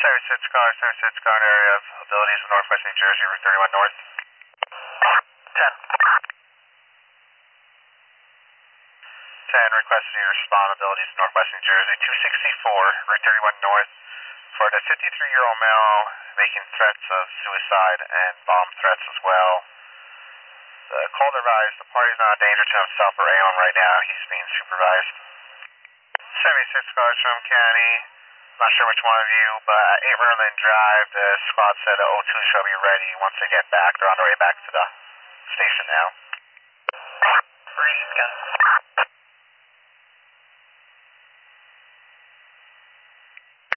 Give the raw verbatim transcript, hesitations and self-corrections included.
seventy-six car, seventy-six car area of abilities in northwest New Jersey, Route thirty-one North. ten. ten, requesting your respond abilities in northwest New Jersey, two sixty-four, Route thirty-one North, for the fifty-three-year-old male making threats of suicide and bomb threats as well. The call advised the party's not a danger to himself or anyone right now. He's being supervised. seventy-six cars from County. Not sure which one of you, but at eight Merlin Drive, the squad said the O two shall be ready once they get back. They're on their way back to the station now. Breeze again.